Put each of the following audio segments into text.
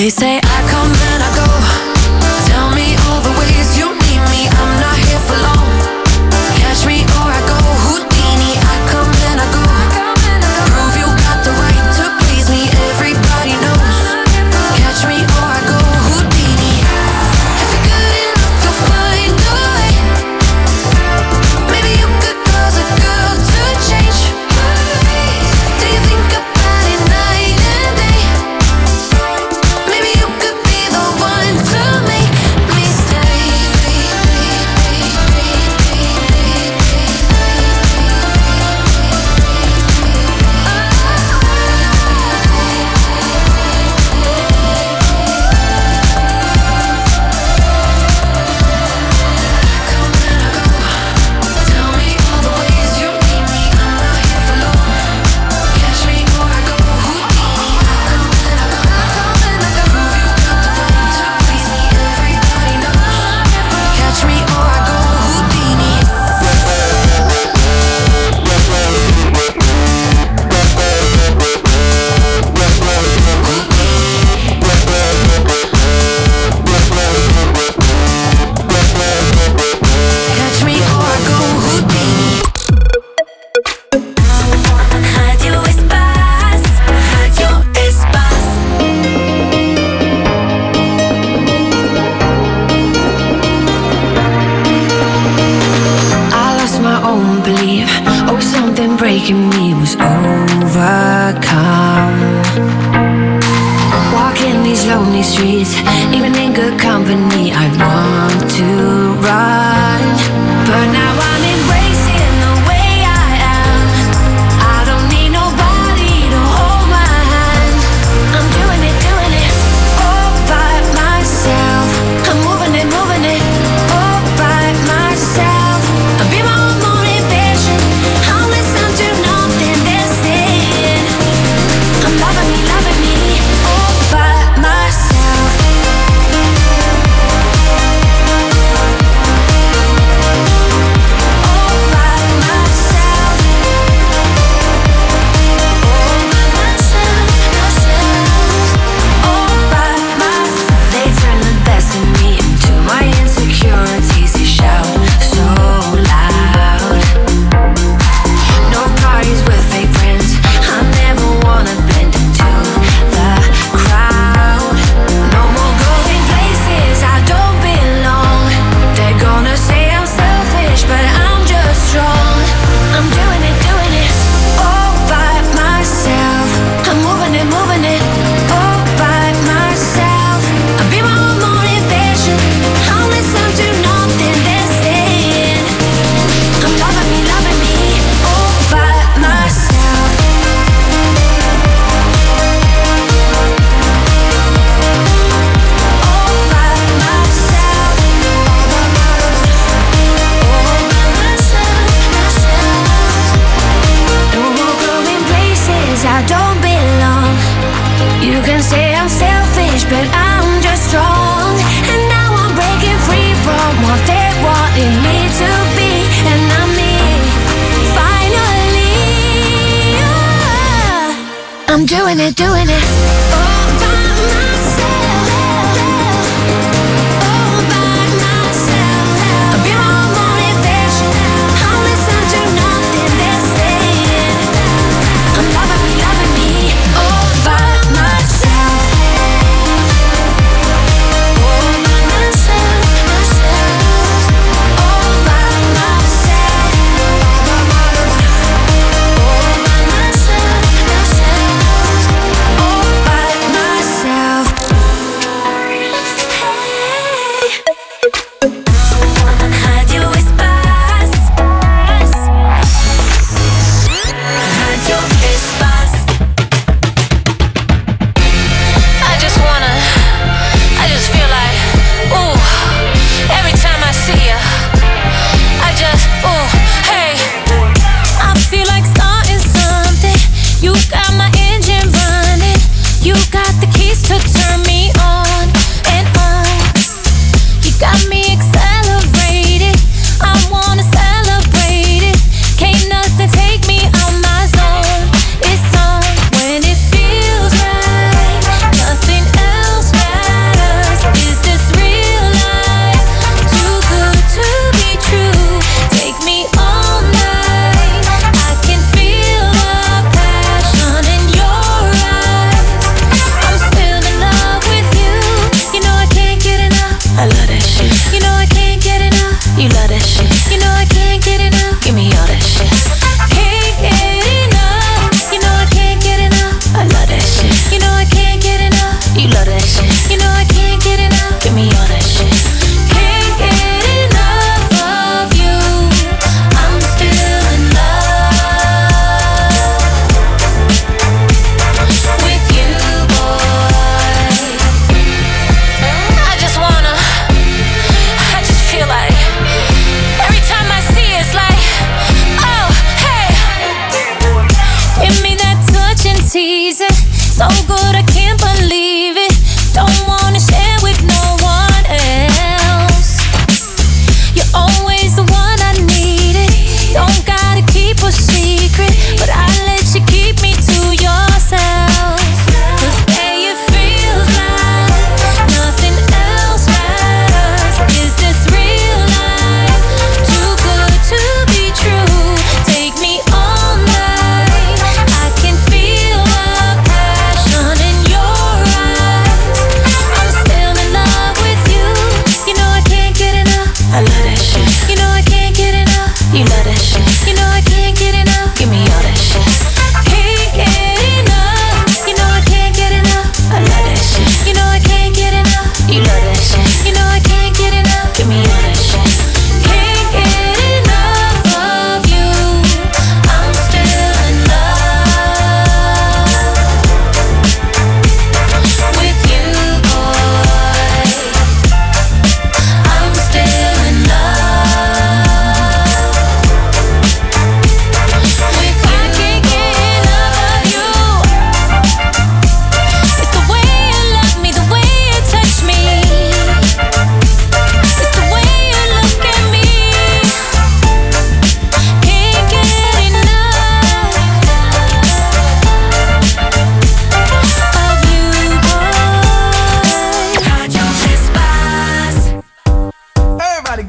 They say I come and I go. Tell me all the ways you need me. I'm not here for long. Catch me or I go Houdini. I come and I go. Prove you got the right to please me. Everybody knows. Catch me or I go Houdini. If you're good enough, you'll find a way. Maybe you could cause a girl to change. Do you think about it night and day? Maybe you could be the one to make me stay. Tell me all the ways you need me. I'm not here for long. Catch me or I go Houdini. I come and I go. Prove you got the right to please me. Everybody knows. Catch me or I go Houdini. Catch me or I go Houdini. Radio Espace. Radio Espace. I lost my own belief. Oh, something breaking me was overcome. Walking these lonely streets, even in good company, I want to run. But now I'm embracing the way I am. I don't need nobody to hold my hand. I'm doing it all by myself. I'm moving it all by myself. I'll be my own motivation. I'll listen to nothing they're saying. I'm loving me all by myself. All by myself. All by myself. They turn the best in me into my insecurities. They shout so loud. No parties with fake friends. I never wanna blend into the crowd. No more going places I don't belong. They're gonna say I'm selfish, but I'm just strong. I'm doing it all by myself. I'm moving it all by myself. I'll be my own motivation. I'll listen to nothing they're saying. I'm loving me all by myself. All by myself. No more going places I don't belong. You can say I'm selfish, but I'm just strong. And now I'm breaking free from what they wanted me to be. And I'm me, finally. I'm doing it all by myself. All by myself. I'll be my own motivation. I'll listen to nothing they're saying. I'm loving me all by myself. All by myself. All by myself. All by myself. All by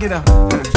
get up.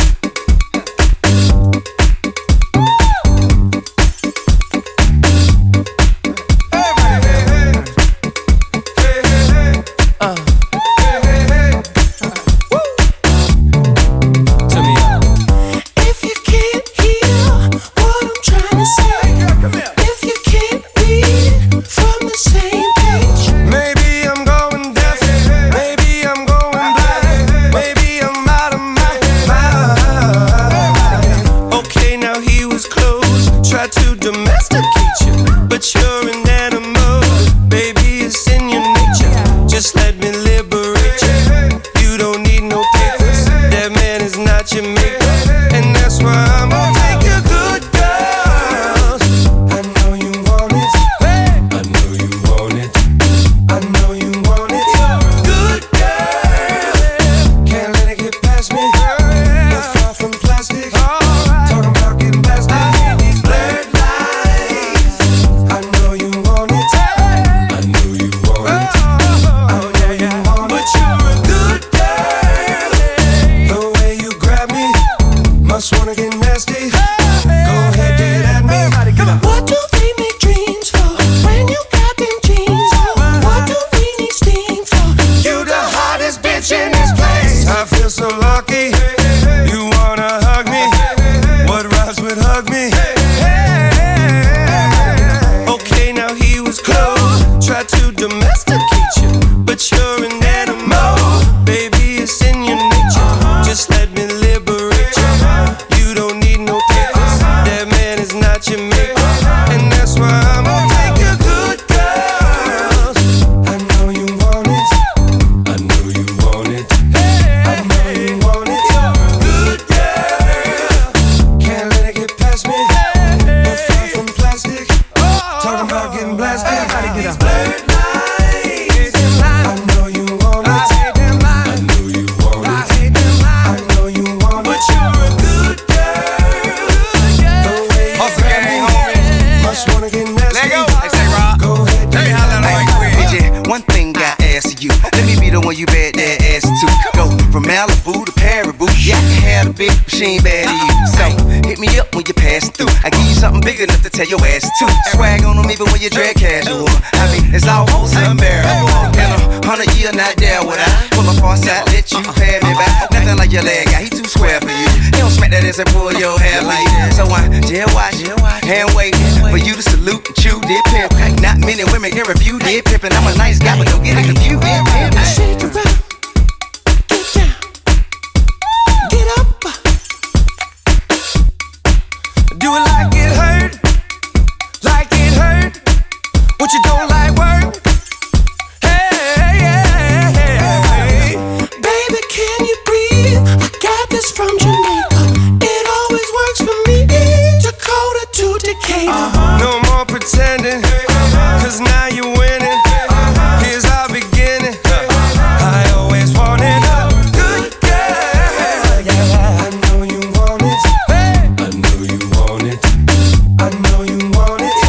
Tell your ass to swag on them even when you drag casual. I mean, it's almost unbearable. In 100 years, not there would I pull up on side, let you pay me back. Nothing like your leg guy, he too square for you. He don't smack that ass and pull your hair like that. So I just watch, hand wait for you to salute and chew did pimp. Not many women can review did pimpin'. I'm a nice guy, but don't get it confused. Shake it up, get down, get up. Do it like it hurt. Like it hurt, what you don't like work. Hey, hey, hey, baby, can you breathe? I got this from Jamaica. It always works for me. Dakota to Decatur. No more pretending, cause now you're winning. Here's our beginning. I always wanted a good girl. Yeah, I know you want it. Hey. I know you want it. I know you want it.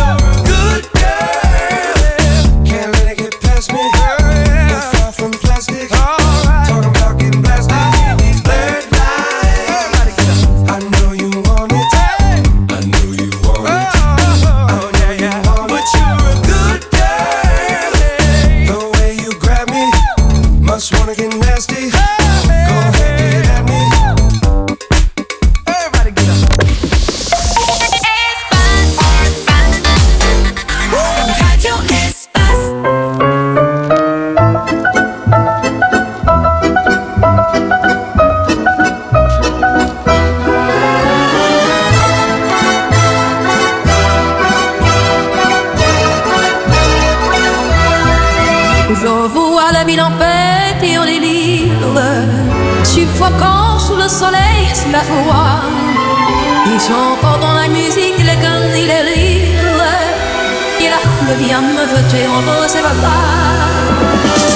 la ville en fête et en délire, suffoquant sous le soleil, sous la foi. Ils chantent dans la musique, les connes et les rires. Et la foule vient me voter entre ses bras.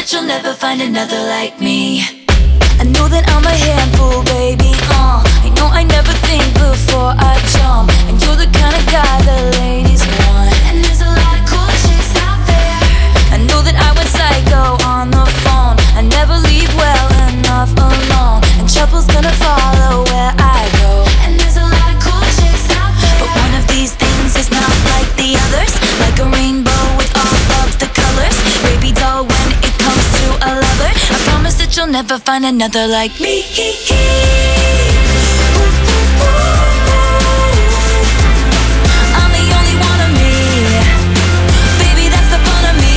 that you'll never find another like me. I know that I'm a handful, baby, I know I never think before I jump, and you're the kind of guy the ladies want. And there's a lot of cool chicks out there. I know that I went psycho on the phone. I never leave well enough alone, and trouble's gonna follow where I go. And there's a lot of cool chicks out there, but one of these things is not like the others. Like a rainbow with all of the colors. Baby doll, when it comes to a lover, I promise that you'll never find another like me. I'm the only one of me. Baby, that's the fun of me.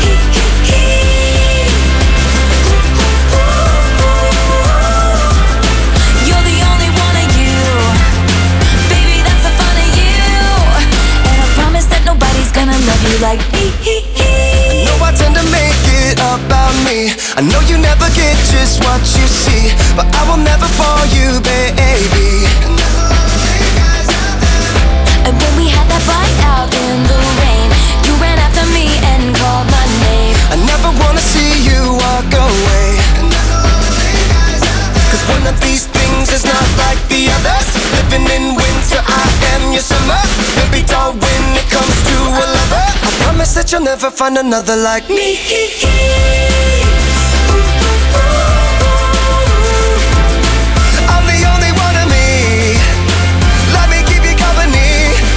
You're the only one of you. Baby, that's the fun of you. And I promise that nobody's gonna love you like me. I know I tend to make it about me. I know you never get just what you see, but I will never fall you, baby. And when we had that fight out in the rain, you ran after me and called my name. I never wanna see you walk away, 'cause one of these things is not like the others. Living in winter, I am your summer. Baby doll, when it comes to a lover, I promise that you'll never find another like me. I'm the only one of me. Let me keep you company.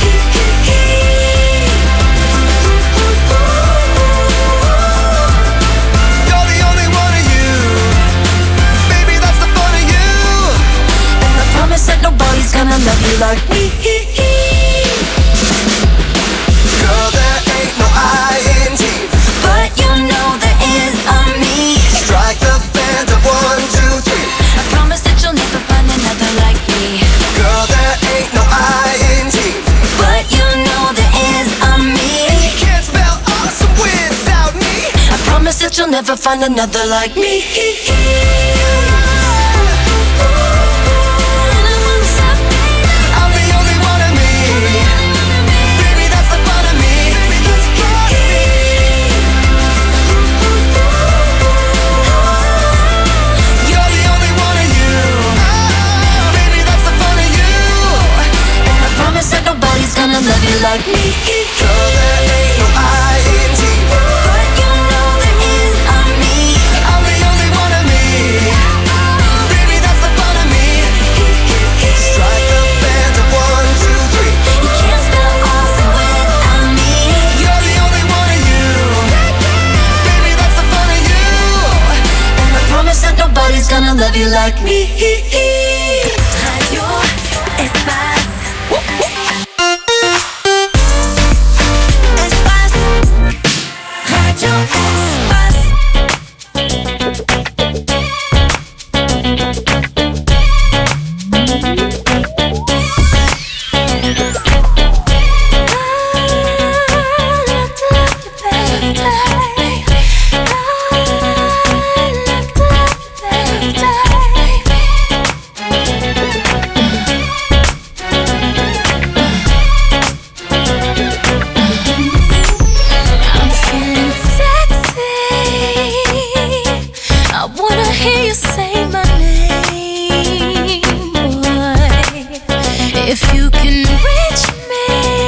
You're the only one of you. Baby, that's the fun of you. And I promise that nobody's gonna love you like me. Girl, there ain't no I in team, But you know there is a me. strike the band of 1, 2, 3. I promise that you'll never find another like me. Girl, there ain't no I in team, But you know there is a me. can't spell awesome without me. I promise that you'll never find another like me. I'm the only one of me. Baby, that's the fun of me. You're the only one of you. Baby, that's the fun of you. And I promise that nobody's gonna love you like me. Girl, there ain't no I in team, But you know there is a me. I'm the only one of me. Baby, that's the fun of me. Strike the band of 1, 2, 3. You can't spell awesome without me. You're the only one of you. Baby, that's the fun of you. And I promise that nobody's gonna love you like me. Radio Espace. Espace. Radio Espace. I'm feeling sexy. I wanna hear you say my name, boy. If you can reach me,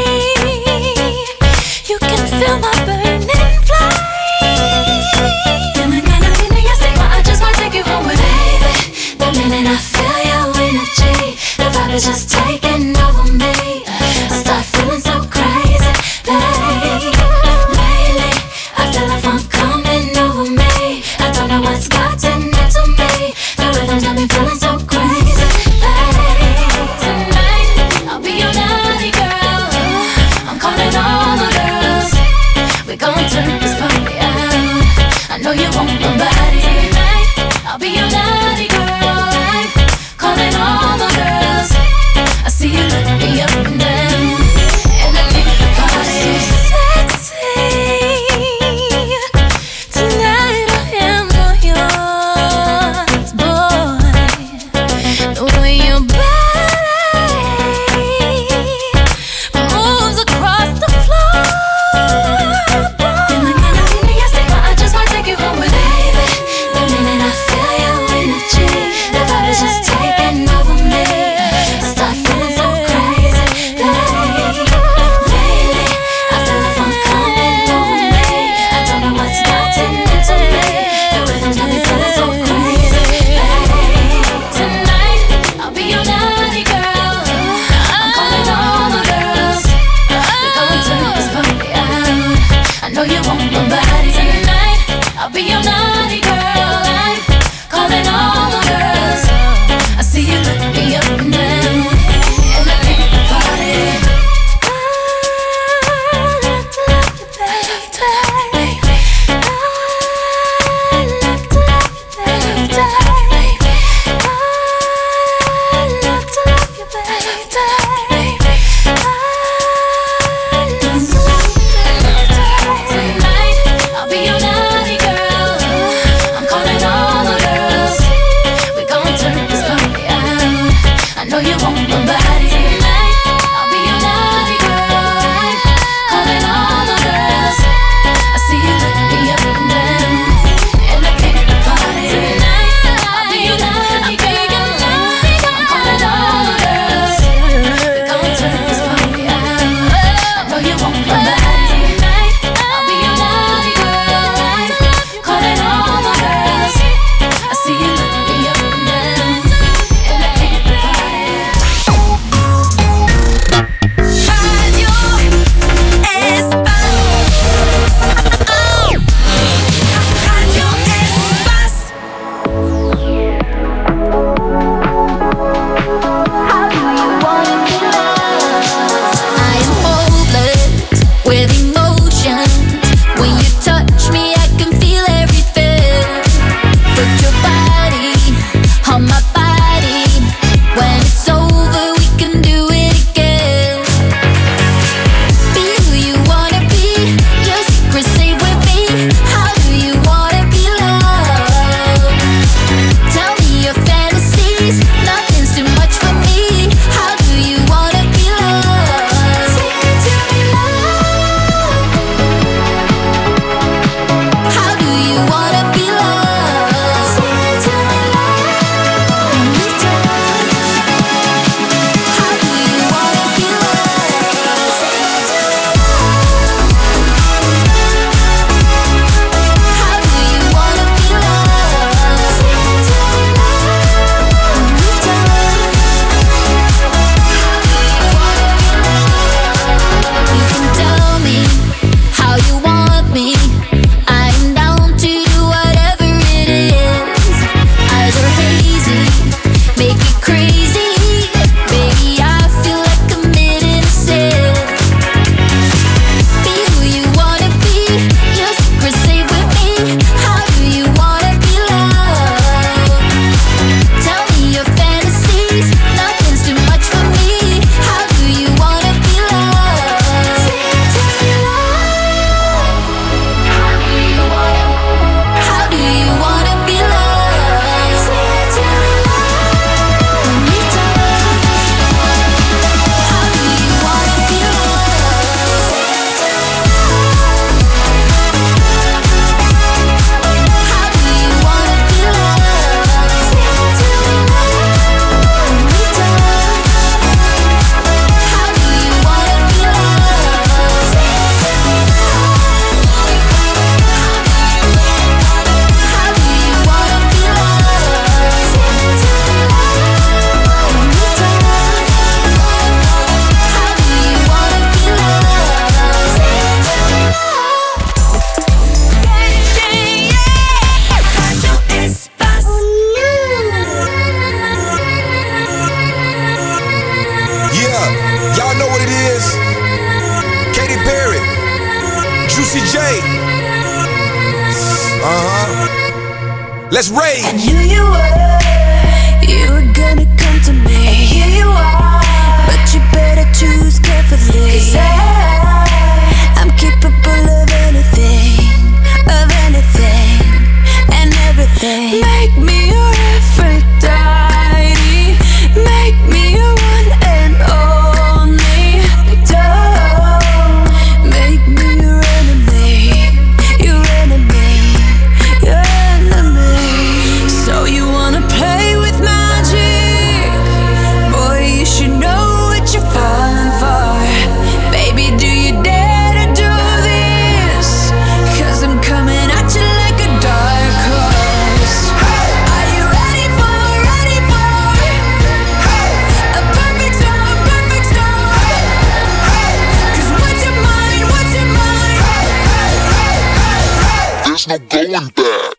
you can feel my burning flame. And I got a feeling I say, I just might take you home with baby. The minute I feel your energy, the vibe is just taking over me. I start feeling so crazy, babe. Lately, I feel like fun coming over me. I don't know what's gotten into me. The rhythm's got me feeling so crazy, babe. Tonight, I'll be your naughty girl. I'm calling all the girls. We gon' turn this party out. I know you want my body. Tonight, I'll be your naughty girl. I'm calling all the girls. I see you look me up and down, and I think the party sexy. Tonight I am all yours, boy. The way your body moves across the floor, boy. And I know you want my body. Tonight, I'll be your naughty girl. I'm calling all the girls. I see you look me up and down, and I think about it. I love to love you, baby. I love to love you, baby. I love to love you, baby. Tonight, I'll be your naughty girl. I'm calling all the girls. We gon' turn this party out. I know you want my body. Tonight, I'll be your naughty girl. I'm calling all the girls. I see you look me up and down, and I kick the party. Tonight, I'll be your naughty girl. I'm calling all the girls. We gon' turn this party out. I know you want my body. Tonight, I'll be your naughty girl. I'm calling all the girls. I see you look me up and down, and I kick the party. I am hopeless with emotions. When you touch me, I can feel everything. Put your body on my body. When it's over, we can do it again. Be who you wanna be. Your secret, stay with me. How do you wanna be loved? Tell me your fantasies. Nothing's too much for me. How do you wanna be loved? Say it to me, love. How do you wanna be loved? Say it to me, love. How do you wanna be loved? Say it to me, love. How do you wanna be loved? Say it to me, You can tell me how you want me. I'm down to do whatever it is. Eyes are hazy, make it crazy. Baby, I feel like committing a sin. Be who you wanna be. Your secret, stay with me. How do you wanna be loved? Tell me your fantasies. Nothing's too much for me. How do you wanna be loved? Say it to me, love. How do you wanna be loved? Say it to me, love. How do you wanna be loved? Say it to me, love. How do you wanna be loved? Say it to me, love. How do you wanna be loved? Say it to me, How do you wanna be loved? Say it to me, How do you wanna be loved? Say it to me, Radio Espace. Yeah, y'all know what it is. Katy Perry, Juicy J. Let's rage. I knew you were gonna come to me. And here you are, but you better choose carefully. 'Cause I'm capable of anything, and everything. Make me your Aphrodite, make me your one and only. Don't make me your enemy, your enemy. So you wanna play with magic? Boy, you should know what you're falling for. Baby, do you There's no going back.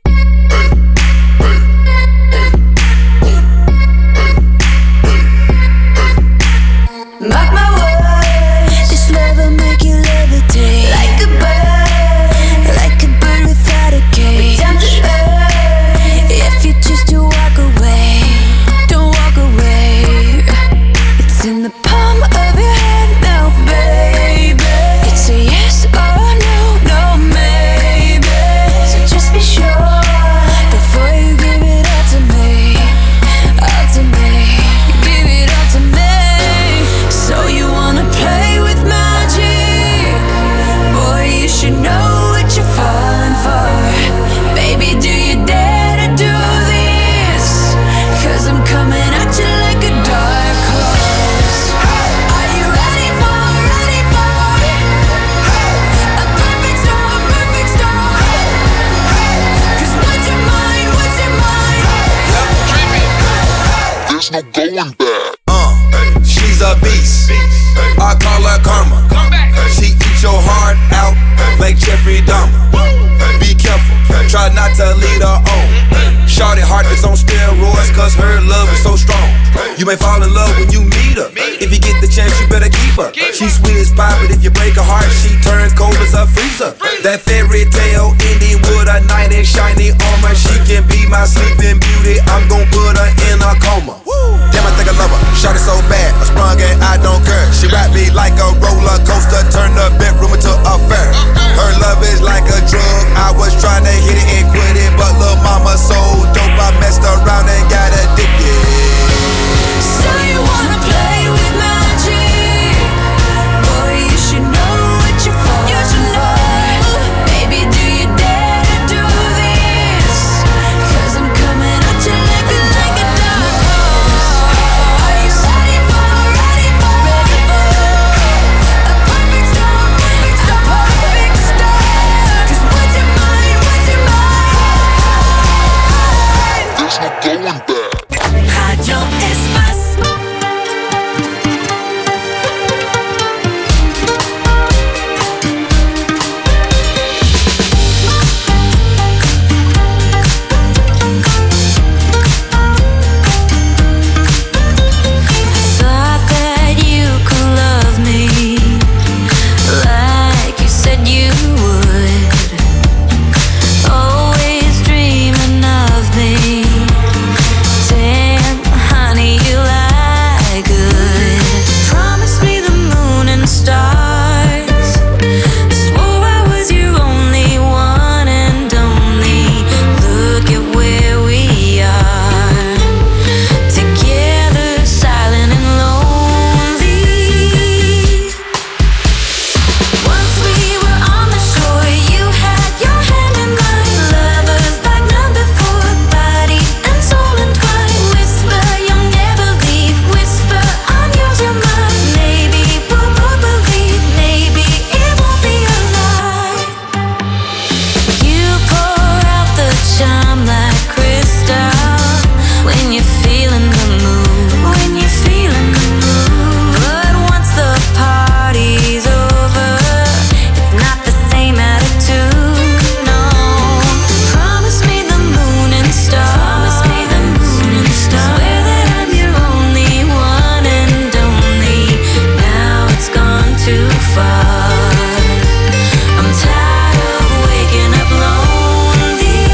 Mark my words, this love will make you levitate like a bird without a cage. Time to earth, if you choose to walk away, don't walk away. It's in the palm of your hand now, baby. It's a yes or no, no maybe. So just be sure before you give it all to me, all to me. Give it all to me. So you wanna play with magic? Boy, you should know what you're falling for. Baby, do you dare to do this? 'Cause I'm coming at you like a dark horse. Are you ready for a perfect storm, perfect storm? 'Cause what's your mind, what's your mind? There's no going back. She's a beast. I call her karma. She eats your heart out like Jeffrey Dahmer. Be careful, try not to lead her on. Shorty heart is on steroids 'cause her love is so strong. You may fall in love when you meet her. If you get the chance, you better keep her. She's sweet as pie, but if you break her heart, she turns cold as a freezer. That fairy tale ending with a knight in shiny armor. She can be my sleeping beauty. I'm gon' put her in a coma. Damn, I think I love her. Shot it so bad, I sprung and I don't care. She wrapped me like a roller coaster, turned the bedroom into a fair. Her love is like a drug. I was trying to hit it and quit it, but lil' mama so dope, I messed around and got addicted. So you wanna play with magic? Boy, you should know what you're falling for. Baby, do you dare to do this? 'Cause I'm coming at you like a dark horse. Are you ready for a perfect storm, perfect storm, perfect storm? 'Cause what's your mind, what's your mind? There's no going back. Radio Espace. Thought that you could love me like you said you would. Always dreaming of me. Damn, honey, you lie good. Promise me the moon and stars. Swore I was your only one and only. Look at where we are. Together, silent and lonely. Once we were on the shore, you had your hand in mine. Lovers like number 4, body and soul entwined. Whisper, you'll never leave. Whisper, I'm yours, you're mine. Maybe we'll both believe. Maybe it won't be a lie. You pour out the charm like crystal when you're feeling the mood. When you're feeling the mood. But once the party's over, it's not the same attitude. No. Promise me the moon and stars. Promise me the moon and stars. Swear that I'm your only one and only. Now it's gone too far. I'm tired of waking up lonely.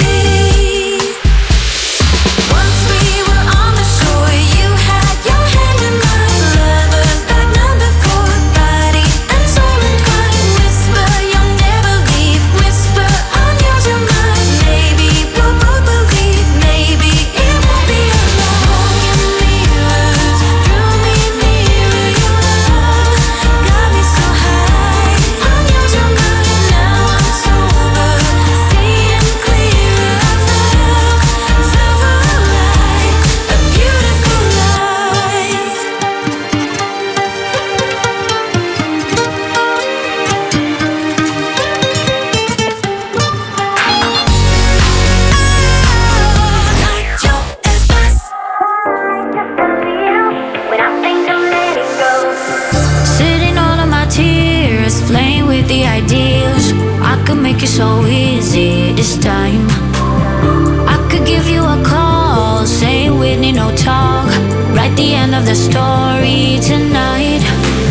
Once we were on the shore, you had your hand in mine. Lovers like number 4, body and soul entwined. Whisper, you'll never leave. Whisper, I'm yours, you're mine. Maybe we'll both believe. Maybe it won't be a lie. Smoke and mirrors drew me nearer. Your love got me so high. I'm yours, you're mine. Now I'm sober, seeing clearer. I felt alive, a beautiful life. Sitting all of my tears, playing with the ideas. I could make it so easy this time. I could give you a call, say we need no talk. Write the end of the story tonight.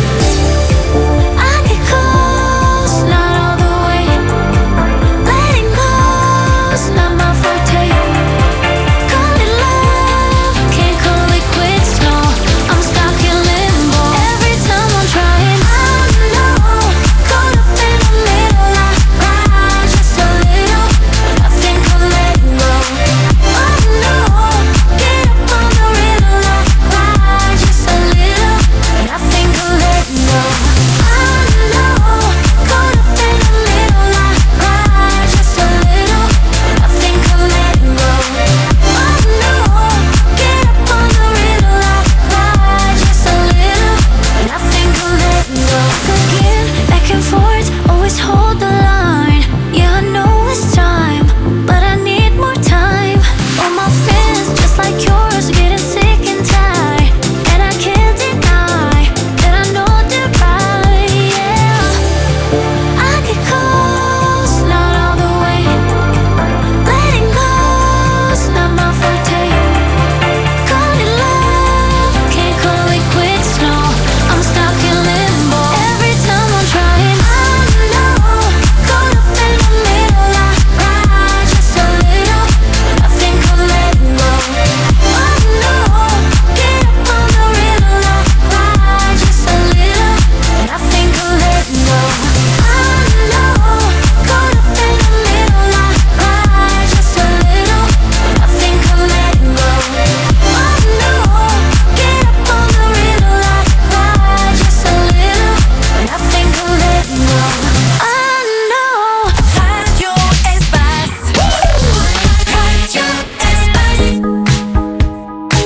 I get close, not all the way. Letting go's not my forte. Call it love, can't call it quits, no. I'm stuck in limbo. Every time I'm trying, I know. Caught up in the middle, I cry just a little. Nothing can let go. Oh no, get up on the riddle, I cry just a little. Nothing can let go. I know. Caught up in the middle, I cry just a little. Nothing can let go. Oh no, get up on the riddle, I cry just a little. Nothing can let go. Again, back and forth, always hold the line. Yeah, I know it's time, but I need more time. All my friends, just like yours, getting sick and tired, and I can't deny that I know they're right. Yeah, I get close, not all the way. Letting go's not my forte. Call it love, can't call it quits, no. I'm stuck in limbo. Every time I'm trying, I know. Caught up in the middle, I cry just a little. Nothing can let go. Oh no, get up on the riddle, I cry just a little. Nothing can let go. I know. Caught up in the middle, I cry just a little. Nothing can let go. Oh no, get up on the riddle, I cry just a little. Nothing can let go. I know. Radio Espace. Radio Espace.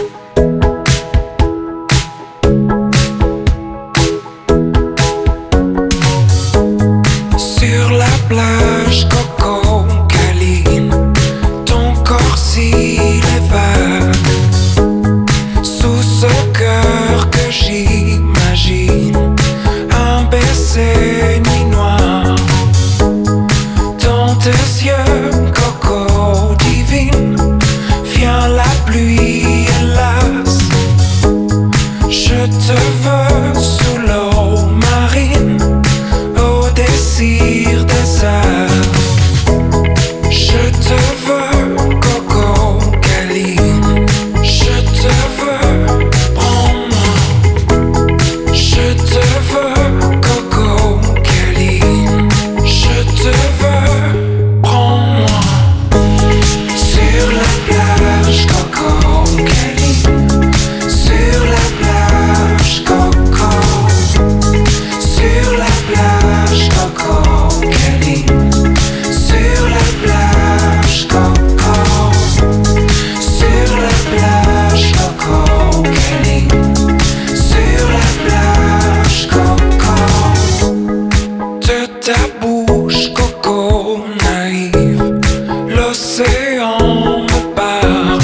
Sur la plage, Coco câline, ton corps s'y évade. Sous ce cœur que j'imagine, un baiser nuit noire. Dans tes yeux, Coco divine, vient la pluie hélas. Je te veux sous l'eau marine, au désir des arts. Je te veux, Coco câline. Je te veux, prends-moi. Je te veux, Coco câline. Je te veux, prends-moi. Sur la plage, Coco câline. Sur la plage, Coco. Sur la plage, Coco câline. Sur la plage, Coco. Sur la plage, Coco câline. Sur la plage, Coco. De ta bouche, Coco naïve, l'océan me parle.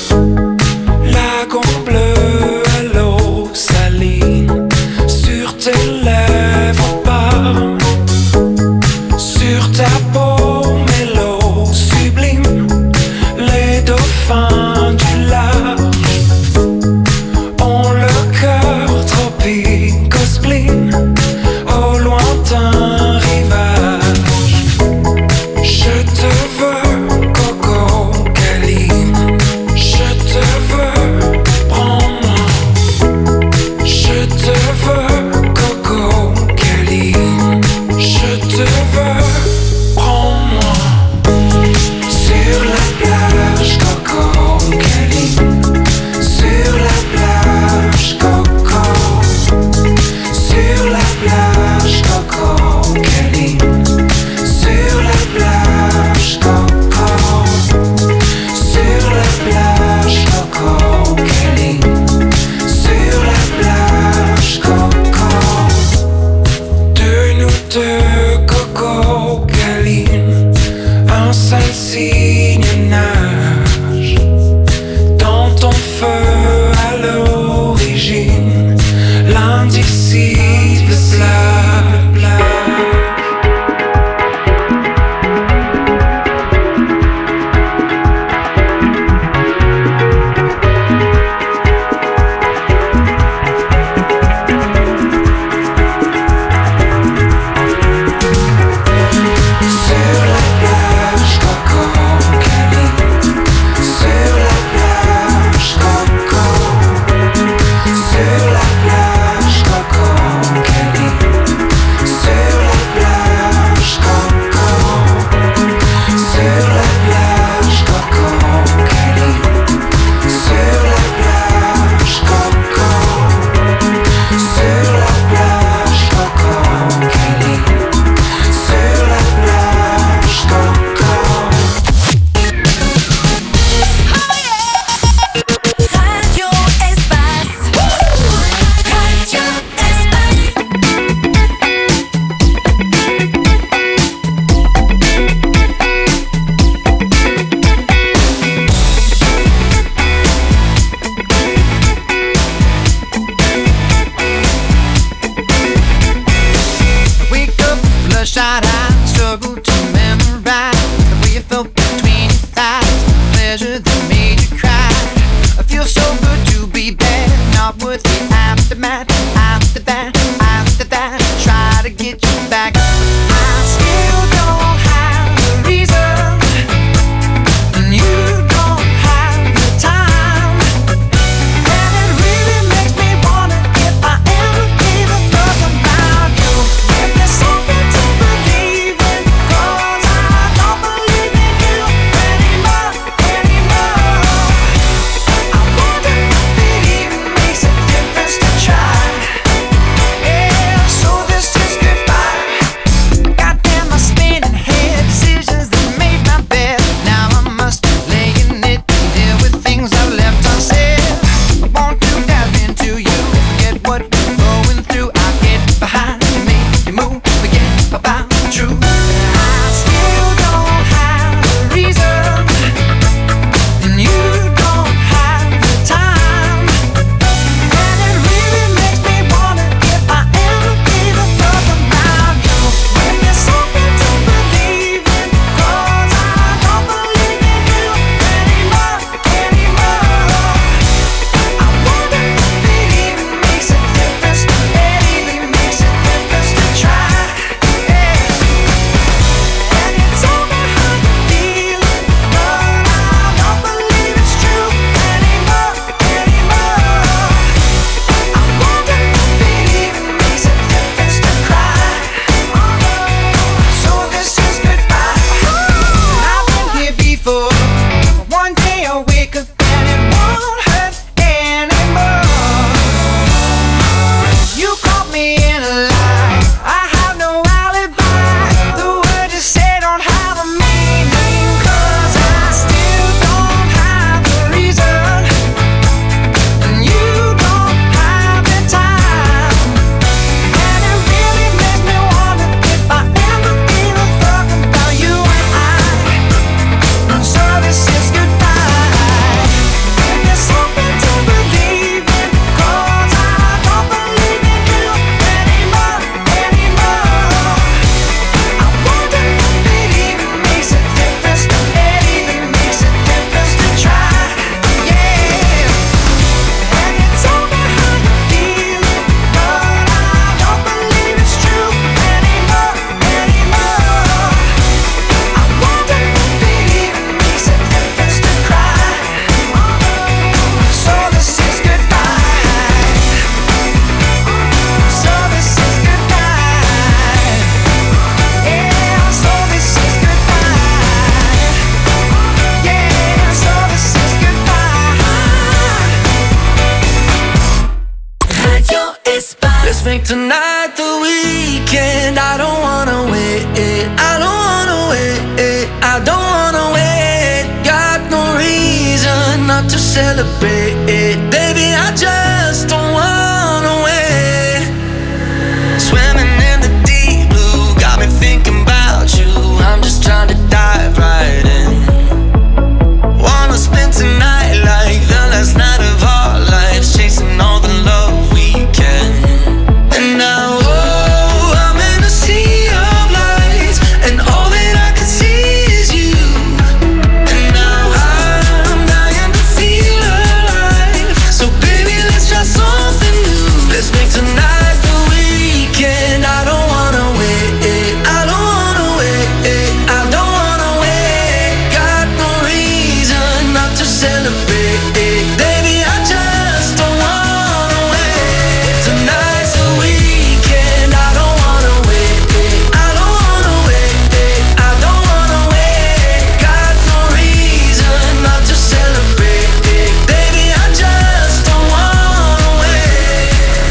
Lagon bleu à l'eau saline, sur tes lèvres parme. Sur ta peau, mélo sublime, les dauphins du large ont le cœur tropique au spleen, au lointain rivage. Je te veux, Coco câline. Je te veux, prends-moi. Je te veux, Coco câline. Je te veux, prends-moi. Sur la plage, Coco câline. Sur la plage, Coco. Sur la plage, Coco câline. Sur la plage, Coco. Sur la plage, Coco câline. Sur la plage, Coco. De nous deux, Coco câline. Un seul signe nage dans ton feu à l'origine, l'indicible plage. tonight the weekend. I don't wanna wait, I don't wanna wait, I don't wanna wait. Got no reason not to celebrate, baby, I just don't wanna wait. Swimming in the deep blue, got me thinking about you. I'm just trying to dive right in. Wanna spend tonight like the last night of our lives, chasing all the love we can. And now, oh, I'm in a sea of lights, and all that I can see is you. And now I'm dying to feel alive. So baby, let's try something new. Let's make tonight the weekend. I don't wanna wait, I don't wanna wait, I don't wanna wait. Got no reason not to celebrate, baby, I just don't wanna wait. Tonight's the weekend. I don't wanna wait, I don't wanna wait, I don't wanna wait. Got no reason not to celebrate, baby, I just don't wanna wait.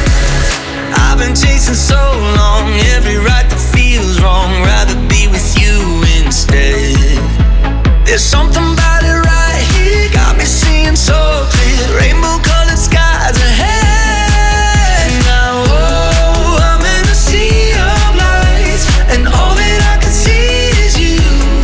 I've been chasing so long, every right that feels wrong. Rather be with you instead. There's something about it right here, got me seeing so clear. Rainbow colored skies ahead. Now, oh, I'm in a sea of lights, and all that I can see is you.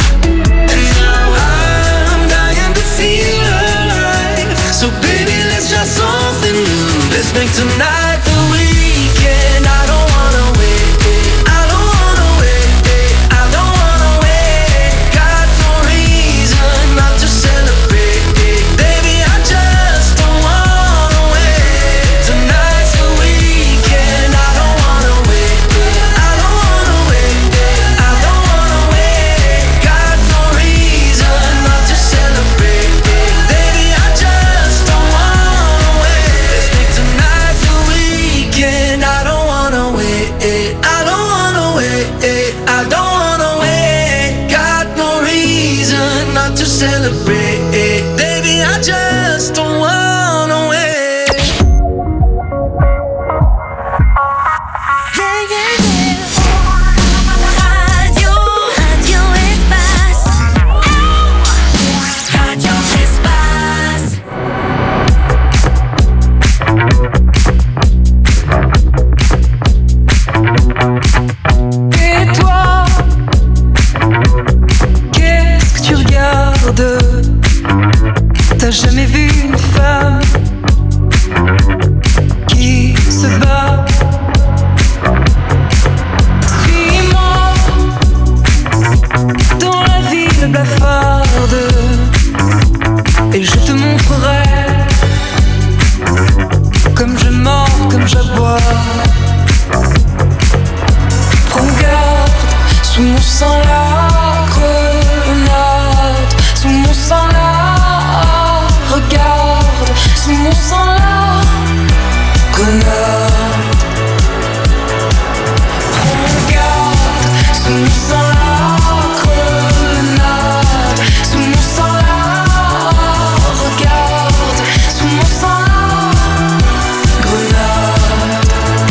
And now I'm dying to feel alive. So baby, let's try something new. Let's make tonight the weekend. I don't wanna wait, I don't wanna wait, I don't wanna wait. Got no reason not to celebrate, baby, I just don't wanna wait. Tonight's the weekend. I don't wanna wait, I don't wanna wait, I don't wanna wait. Got no reason not to celebrate, baby, I just don't wanna wait. Let's make tonight the weekend. I don't wanna wait, I don't wanna wait, I don't wanna wait. Got no reason not to celebrate, baby, I just don't wanna wait. Radio, Radio Espace. Radio Espace. Et toi, qu'est-ce que tu regardes? T'as jamais vu une femme qui se bat? Suis-moi dans la ville blafarde et je te montrerai comme je mords, comme j'aboie. Regarde, sous mon sang la grenade, sous mon sang la. Regarde, sous mon sang la grenade. Regarde, sous mon sang la grenade, sous mon sang la. Regarde, sous mon sang la grenade.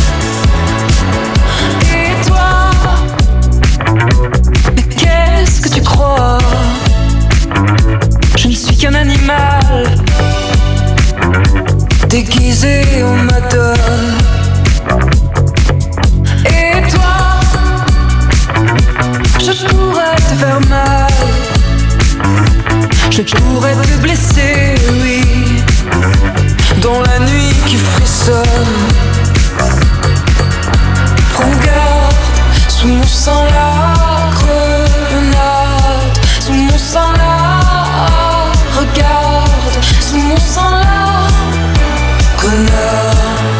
Et toi, mais qu'est-ce que tu crois? Je ne suis qu'un animal déguisé en madone. Et toi, je pourrais te faire mal, je pourrais te blesser, oui, dans la nuit qui frissonne. Regarde, sous mon sang la grenade, sous mon sang la. Regarde, sous mon sang la grenade.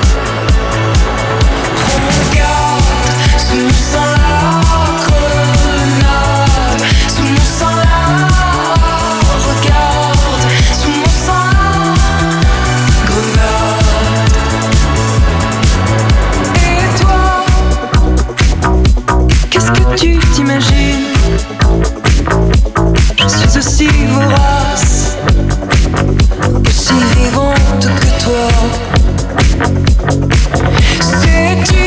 Regarde, sous mon sang la grenade, sous mon sang la. Regarde, sous mon sang la grenade. Et toi, qu'est-ce que tu t'imagines? Je suis aussi vorace, aussi vivante que toi. C'est tu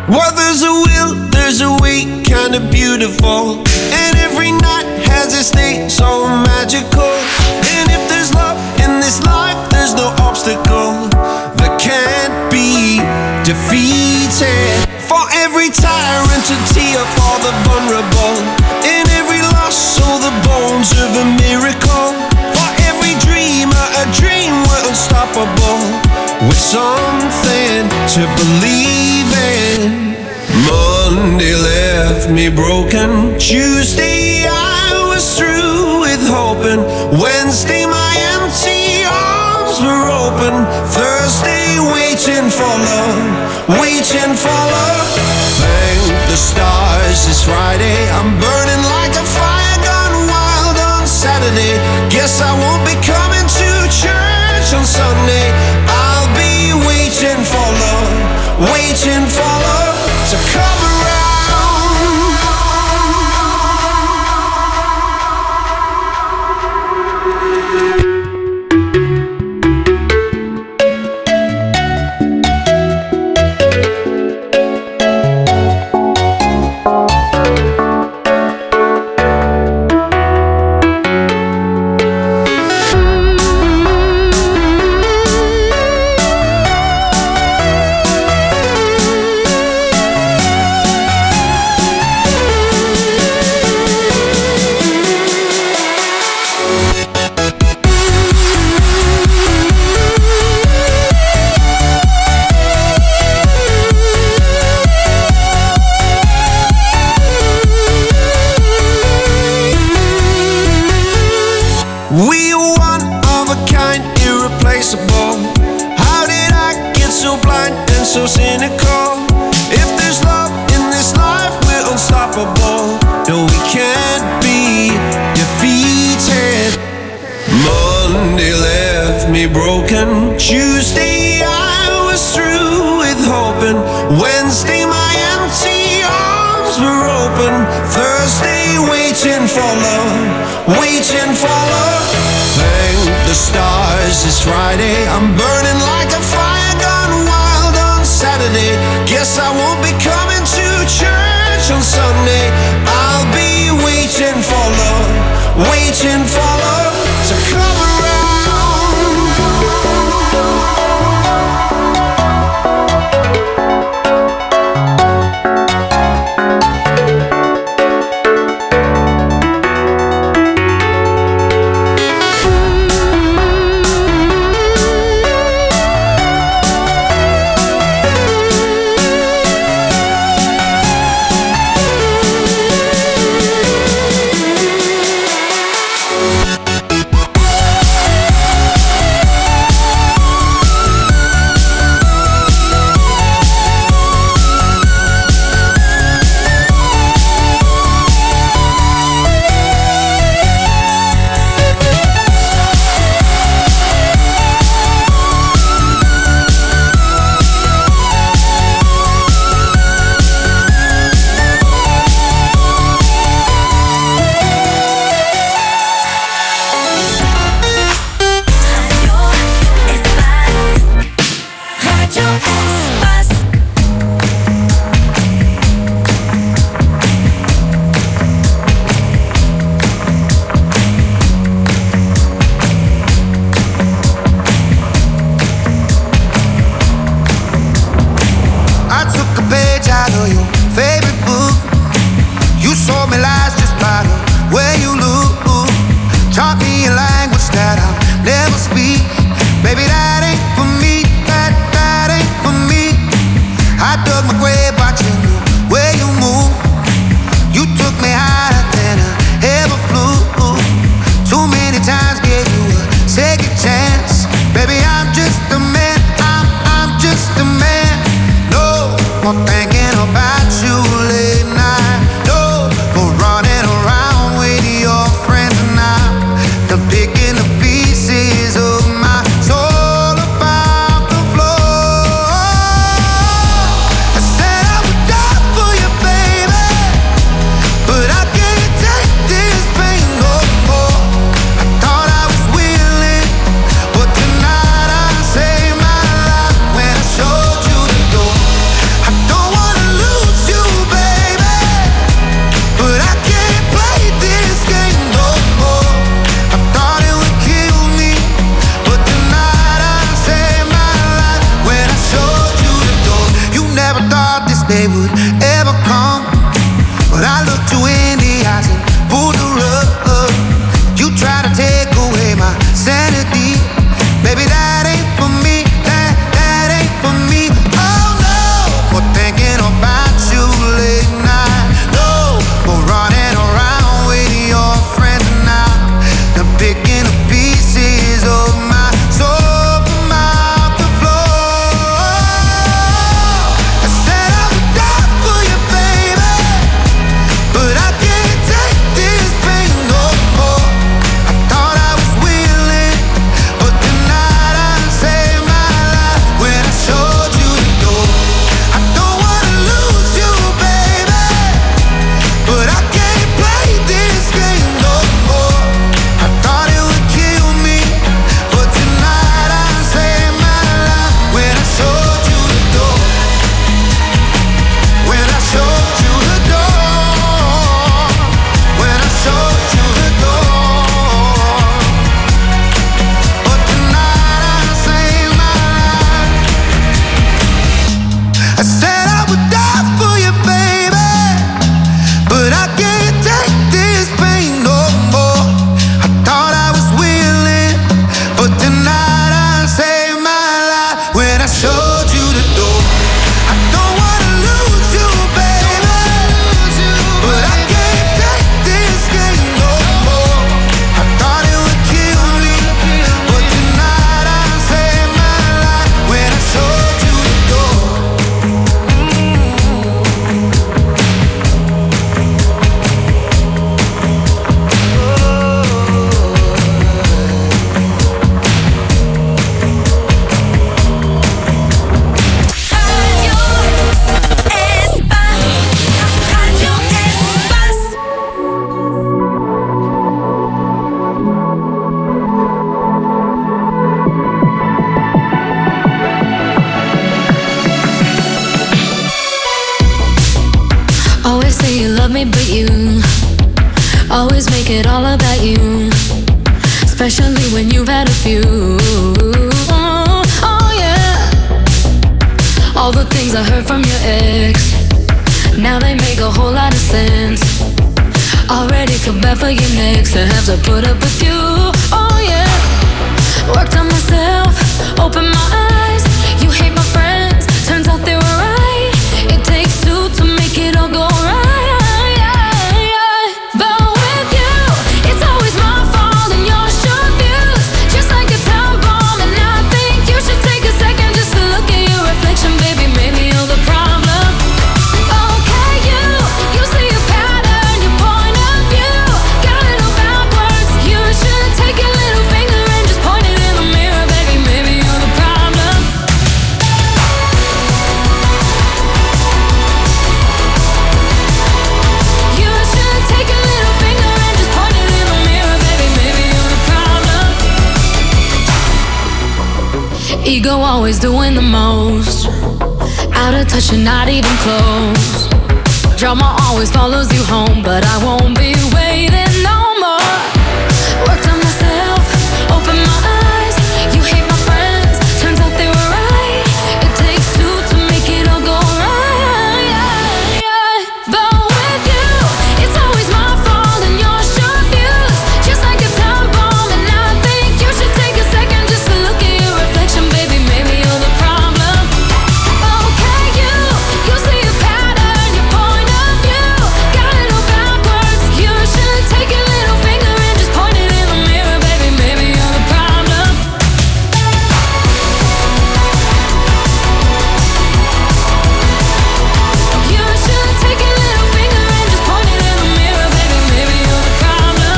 Well, there's a will, there's a way, kinda beautiful. And every night has its day, so magical. And if there's love in this life, there's no obstacle that can't be defeated. For every tyrant, a tear for the vulnerable. In every loss, so the bones of a miracle. For every dreamer, a dream we're unstoppable. With something to believe in. Monday left me broken. Tuesday I was through with hoping. Wednesday my empty arms were open. Thursday waiting for love, waiting for love. Thank the stars it's Friday. I'm burning like a fire gone wild on Saturday. Guess I won't be coming to church on Sunday. I'll be waiting for love, waiting for love to come around. We are one of a kind, irreplaceable. How did I get so blind and so cynical? If there's love in this life, we're unstoppable. No, we can't be defeated. Monday left me broken. Tuesday I was through with hoping. Wednesday my empty arms were open. Thursday waiting for love, waiting for love. Thank the stars it's Friday. I'm burning like a fire gone wild on Saturday. Guess I won't be coming to church on Sunday. I'll be waiting for love, waiting for love to come around. I don't want showed you the door. I don't wanna lose you, baby, but I can't take this game no more. I thought it would kill me, but tonight I saved my life when I showed you the door. Always say you love me, but you always make it all about you, especially when you've had a few. Oh yeah. All the things I heard from your ex, now they make a whole lot of sense. Already feel bad for your next to have to put up with you. Oh yeah. Worked on myself, opened my eyes. You hate my friends, turns out they were right. It takes two to make it all go right. But with you, it's always my fault and your short views, just like a time bomb. And I think you should take a second just to look at your reflection, baby. Maybe you're the problem. Okay, you see a pattern, your point of view got it all backwards. You should take your little finger and just point it in the mirror, baby. Maybe you're the problem. You should take your little finger and just point it in the mirror, baby. Maybe you're the problem. Ego always doing the most, out of touch and not even close. Drama always follows you home, but I won't be waiting no more. Worked on myself, opened my eyes. You hate my friends, turns out they were right. It takes two to make it all go right. But with you, it's always my fault and your short views, just like a time bomb. And I think you should take a second just to look at your reflection, baby. Maybe you're the problem. Okay, you see a pattern, your point of view got it all backwards. You should take your little finger and just point it in the mirror, baby. Maybe you're the problem. You should take your little finger and just point it in the mirror, baby. Maybe you're the problem.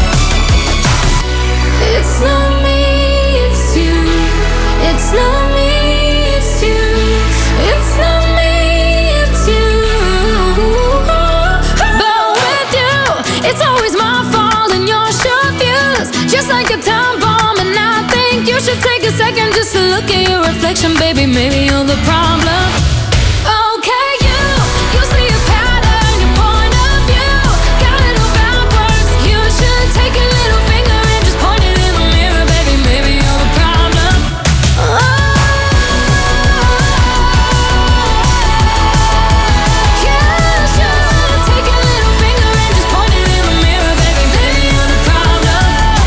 It's not me, it's you. It's not me, it's you. It's not me, it's you. But with you, it's always my fault and your short views, just like a time bomb. And I think you should take a second just to look at your reflection, baby. Maybe you're the problem. Okay, you see a pattern, your point of view got it all backwards. You should take your little finger and just point it in the mirror, baby. Maybe you're the problem. You should take your little finger and just point it in the mirror, baby. Maybe you're the problem.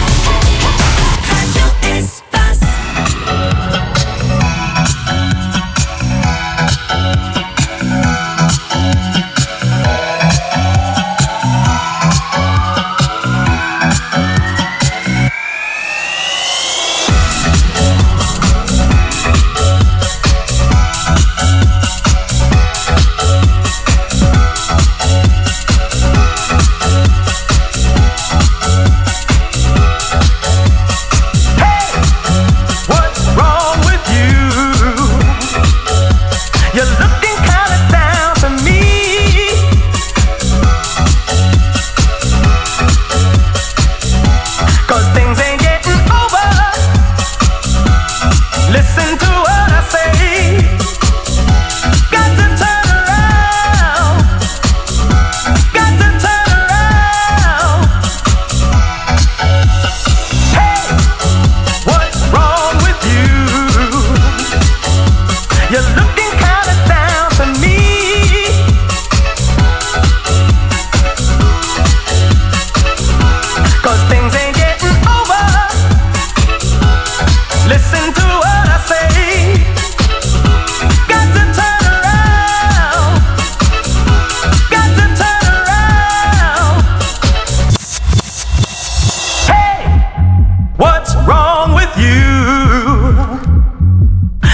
Radio Espace. What's wrong with you? You're looking kinda down for me. 'Cause things ain't getting over. Listen to what I say. Got to turn around. Got to turn around. Hey, what's wrong with you? You're looking kinda down for me. 'Cause things ain't getting over. Listen to what I say.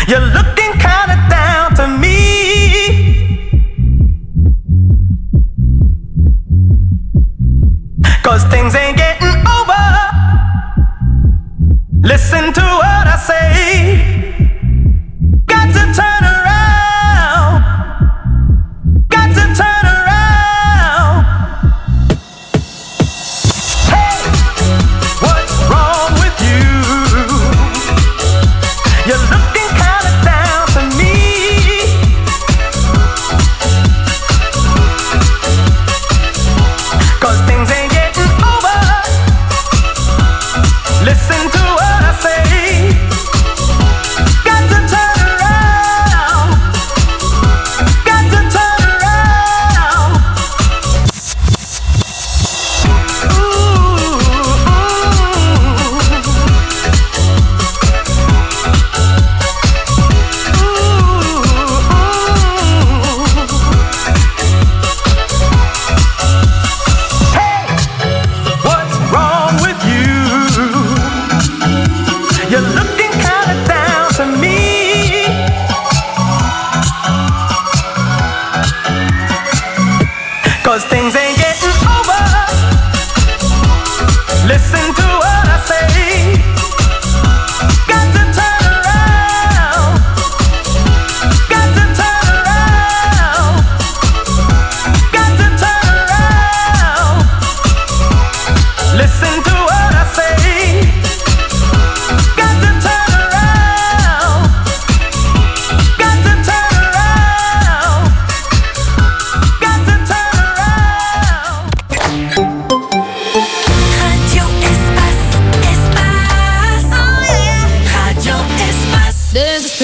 You look